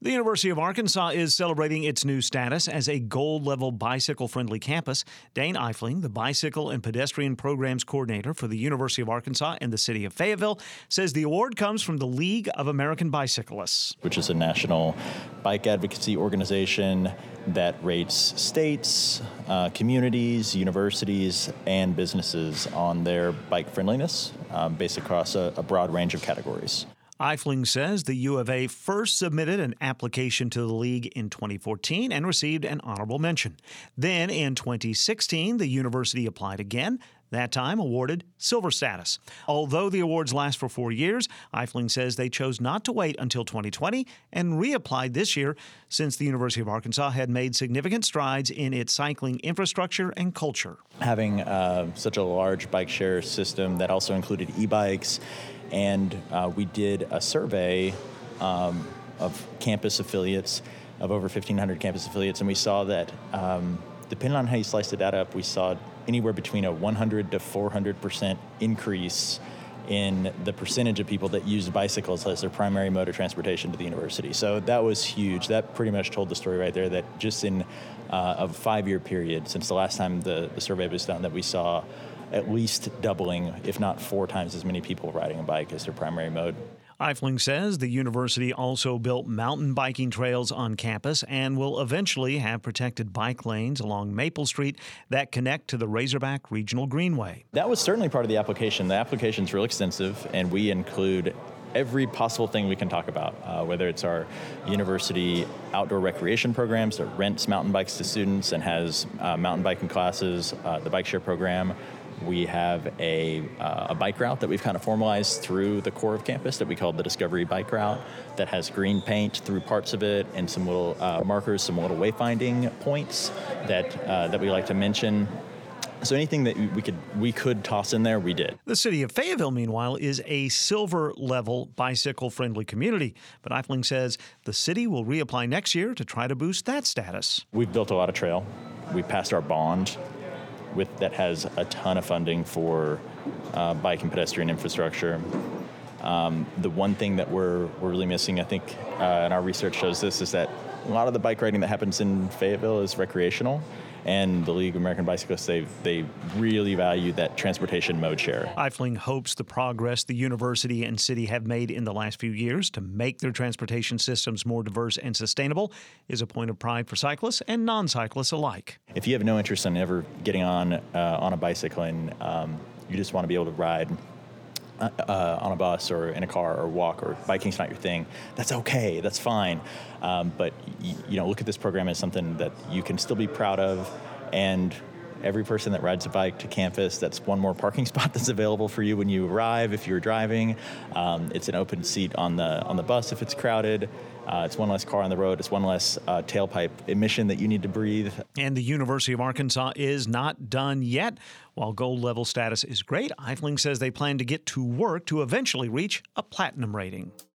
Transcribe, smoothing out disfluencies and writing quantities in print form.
The University of Arkansas is celebrating its new status as a gold-level bicycle-friendly campus. Dane Eifling, the Bicycle and Pedestrian Programs Coordinator for the University of Arkansas and the city of Fayetteville, says the award comes from the League of American Bicyclists, which is a national bike advocacy organization that rates states, communities, universities, and businesses on their bike friendliness, based across a broad range of categories. Eifling says the U of A first submitted an application to the league in 2014 and received an honorable mention. Then in 2016, the university applied again, that time awarded silver status. Although the awards last for 4 years, Eifling says they chose not to wait until 2020 and reapplied this year since the University of Arkansas had made significant strides in its cycling infrastructure and culture. Having such a large bike share system that also included e-bikes, and we did a survey of campus affiliates, of over 1,500 campus affiliates, and we saw that depending on how you slice the data up, we saw anywhere between a 100 to 400% increase in the percentage of people that used bicycles as their primary mode of transportation to the university. So that was huge. That pretty much told the story right there, that just in a 5-year period since the last time the survey was done, that we saw at least doubling, if not 4 times as many people riding a bike as their primary mode. Eifling says the university also built mountain biking trails on campus and will eventually have protected bike lanes along Maple Street that connect to the Razorback Regional Greenway. That was certainly part of the application. The application's real extensive, and we include every possible thing we can talk about, whether it's our university outdoor recreation programs that rents mountain bikes to students and has mountain biking classes, the bike share program. We have a bike route that we've kind of formalized through the core of campus that we call the Discovery Bike Route, that has green paint through parts of it and some little markers, some little wayfinding points that we like to mention. So anything that we could toss in there, we did. The city of Fayetteville, meanwhile, is a silver-level bicycle-friendly community. But Eifling says the city will reapply next year to try to boost that status. We've built a lot of trail. We passed our bond that has a ton of funding for bike and pedestrian infrastructure. The one thing that we're really missing, I think, and our research shows this, is that a lot of the bike riding that happens in Fayetteville is recreational. And the League of American Bicyclists, they really value that transportation mode share. Eifling hopes the progress the university and city have made in the last few years to make their transportation systems more diverse and sustainable is a point of pride for cyclists and non-cyclists alike. If you have no interest in ever getting on a bicycle and you just want to be able to ride on a bus or in a car or walk, or biking's not your thing, that's okay, that's fine. But look at this program as something that you can still be proud of, and every person that rides a bike to campus, that's one more parking spot that's available for you when you arrive if you're driving. It's an open seat on the bus if it's crowded. It's one less car on the road. It's one less tailpipe emission that you need to breathe. And the University of Arkansas is not done yet. While gold level status is great, Eifling says they plan to get to work to eventually reach a platinum rating.